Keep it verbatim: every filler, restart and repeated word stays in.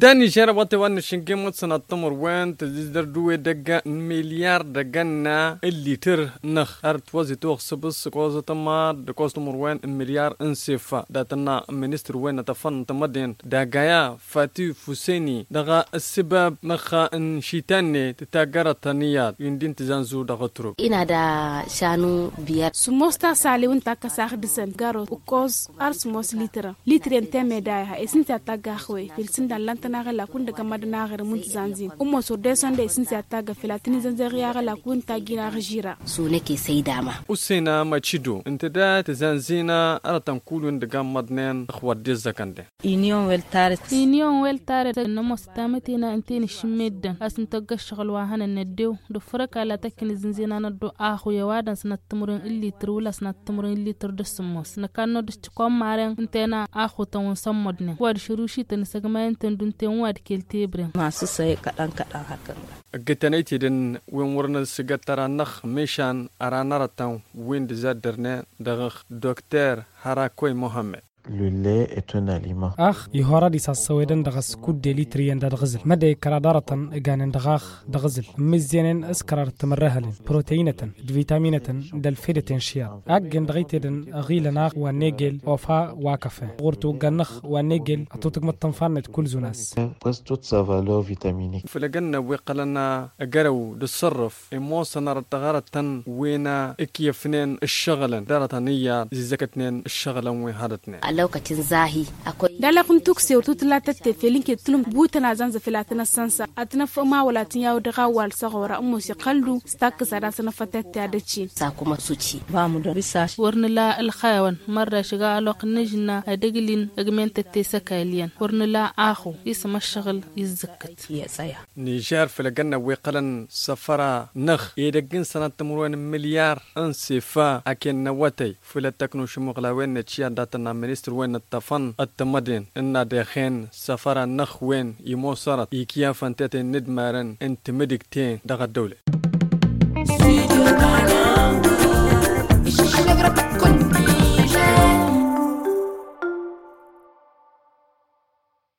داني شربت وان شنكي متصنا التمر وين تزدر دوي دقا مليار دقنا اللي تر نخ ارت وزي توخ سبس كوزة تمار دكوز تمر وين مليار انسفا داتنا منستر وين تفن تمدين داقايا فاتي فوسيني دغا السبب نخا ان شيتاني تتاقر تنيات يندين تزانزو دغترو إنا دا شانو بيار سموستا سالي وانتا كساخ دسن غارو وكوز ارسموس ليترا ليترا انتامي دايها اسنتا تاقاخوي فيلسن دا لانتناغ لا كون دكا مدناغ رمونت زانزين أمو سور ديسان دا اسنتا تاقا فلاتيني زنزاغياغ لا كون تاقينا غجيرا سونيكي سيداما وسينا ما تشيدو انت دا تزانزينا ارتم كولون دكا مدنين اخوات ديزا كنده إنيون ويلتارت إنيون ويلتارت نمو ستامتينا انتيني شميدا اسنتا شغل واهانا نديو دو فرق على تكني زنزينا ندو آخو يوادا سنتمرين اللي ترولا سنتمرين اللي تردسموس نكانو دشتكوم مارين انتينا آخو تاون سمودني واد شروشي تنساقما انتن دونتين واد كيلتيبرين ما سوسي كتان كتان هكذا قتنيتي دن وين ورنا سيقترا نخ ميشان ارانا رتان وين دزادرنا دغخ دكتور هراكوي محمد. Le lait est un aliment. أخ يهورا دي ساسويدن دغس كود ديلي تريان دا دغزل مدى كرادارة غانن دغاخ دغزل مزيانن اسكرار تمرهلن بروتينة فيتامينة دالفيدتين شيار أجن دغيتدن غيلنا ونيجل وفا واكفة غورتو غنخ ونيجل أتوتك متنفانة كل زوناس Presque toute sa valeur vitaminique. فلقنا ويقلنا أجرو دتصرف إموسنا رتغارة وينا إكيفنين الشغلن دارة نية زكتنين الشغلن وهادتنين lokacin zahi akwai dala kun tukse to tlata te felinke tulum butana zanza filatana sansa atna fama wala tin yawo daga wal sagora ummu si qaldu stak sada sana fatata adaci sa kuma suci ba mu da bisa ورنلا الخاون مرة شغا لوق نجنا أدقلين أجمنت تسكايلين ورنلا آخو اسم الشغل يزكت ya tsaya نيجر فلقنا ويقلن سفرة نخ يدقن سنة تمرون مليار انسفا أكين نواتي فلا تكنو شمغلاوين نتشيا داتنا منستر وين التفن التمدين إن داخين سفرة نخ وين يموصرت إيكيا فانتاتي ندمارن انت مدكتين دغا الدولة